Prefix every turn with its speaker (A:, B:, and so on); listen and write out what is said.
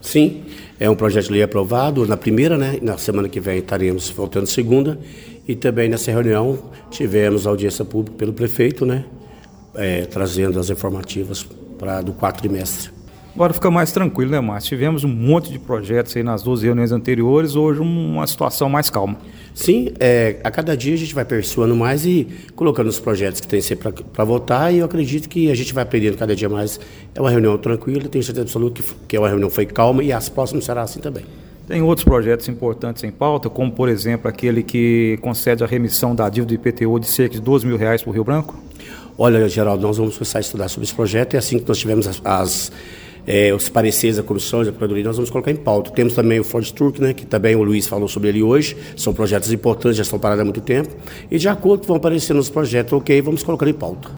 A: Sim, é um projeto de lei aprovado na primeira, né? Na semana que vem estaremos voltando segunda. E também nessa reunião tivemos audiência pública pelo prefeito, né? Trazendo as informativas do quarto trimestre.
B: Agora fica mais tranquilo, né, Márcio? Tivemos um monte de projetos aí nas 12 reuniões anteriores, hoje uma situação mais calma.
A: Sim, a cada dia a gente vai persuando mais e colocando os projetos que tem que ser para votar, e eu acredito que a gente vai aprendendo cada dia mais. É uma reunião tranquila, tenho certeza absoluta que a reunião foi calma e as próximas será assim também.
B: Tem outros projetos importantes em pauta, como, por exemplo, aquele que concede a remissão da dívida do IPTU de cerca de R$12 mil para o Rio Branco?
A: Olha, Geraldo, nós vamos começar a estudar sobre esse projeto, e assim que nós tivermos os pareceres da comissão da Procuradoria, nós vamos colocar em pauta. Temos também o Ford Truck, né, que também o Luiz falou sobre ele hoje. São projetos importantes, já estão parados há muito tempo. E de acordo com vão aparecendo nos projetos, ok, vamos colocar em pauta.